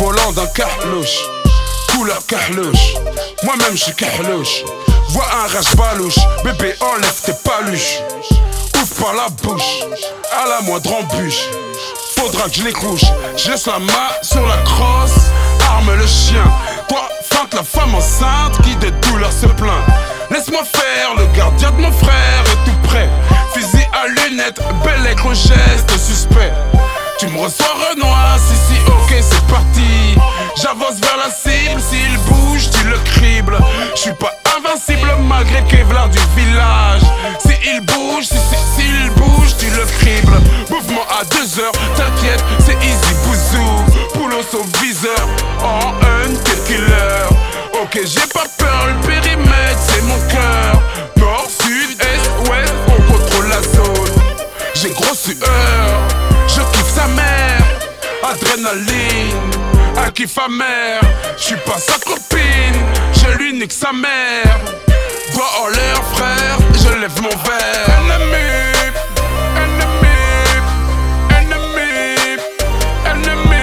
volant d'un carlouche, couleur carlouche. Moi-même je suis carlouche. Vois un rage balouche, bébé enlève tes paluches. Ouvre par la bouche, à la moindre embûche. Faudra que je les couche. Je laisse la main sur la crosse, arme le chien. Toi, feinte la femme enceinte qui de douleur se plaint. Laisse-moi faire, le gardien de mon frère est tout prêt. Fusil à lunettes, bel écran, geste suspect. Tu me reçois Renoir, si ok c'est parti. J'avance vers la cible, s'il bouge tu le cribles. Je suis pas invincible malgré Kevlar du village. S'il bouge, s'il bouge tu le cribles. Mouvement à 2 heures, t'inquiète c'est easy bouzou. Poulos au viseur, en un killer. Ok j'ai pas peur, le périmètre c'est mon cœur. Nord, sud, est, ouest, on contrôle la zone. J'ai gros sueur, je kiffe sa mère. Adrénaline, un kiff amer. J'suis pas sa copine, je lui nique sa mère. Doigt en l'air frère, je lève mon verre. Ennemi, ennemi, ennemi, ennemi,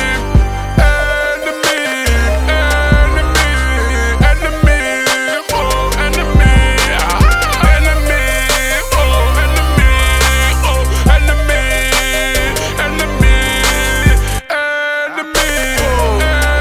ennemi, ennemi, oh ennemi, ennemi, oh ennemi, oh ennemi, ennemi, ennemi, oh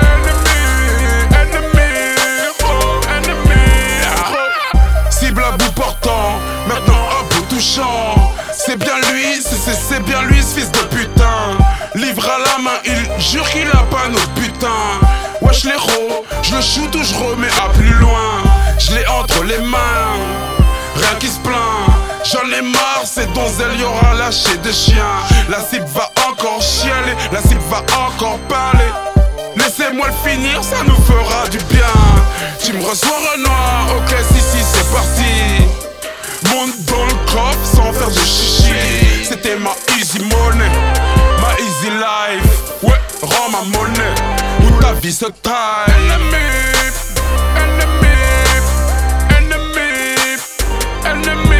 ennemi, oh ennemi. Cible à bout portant, maintenant à bout touchant. C'est bien lui, c'est bien lui ce fils de putain. Livre à la main, il jure qu'il a pas notre butin. Wesh l'héros, je le shoot ou je remets à plus loin. Je l'ai entre les mains, rien qui se plaint. J'en ai marre, ces donzelles y'aura lâché des chiens. La cible va encore chialer, la cible va encore parler. Laissez-moi le finir, ça nous fera du bien. Tu me reçois Renoir, ok si c'est parti. Monte dans le coffre sans faire de chichi. C'était ma easy money, ma easy life. Ouais, rends ma monnaie, où ta vie se taille. Ennemi, ennemi, ennemi, ennemi,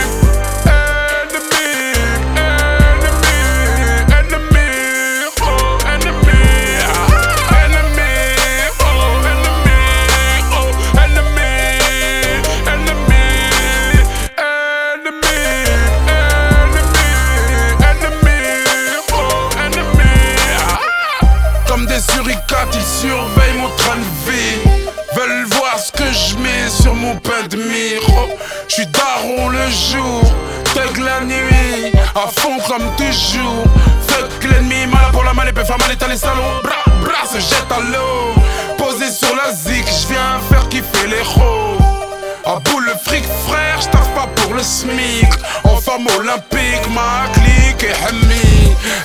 ennemi, ennemi, oh ennemi, ennemi, oh ennemi, oh ennemi, ennemi, ennemi, ennemi, oh ennemi. Comme des suricates, ils surveillent mon train de vie. Veulent voir ce que je mets sur mon pain de mire. Oh, j'suis daron le jour, thug la nuit, à fond comme toujours. Fuck l'ennemi, malin pour la malle, peut faire mal état les salons. Bra, bra, se jette à l'eau. Posé sur la zik, j'viens faire kiffer les héros. À bout le fric frère, j'taffe pas pour le SMIC. En femme olympique, ma clique est hammy.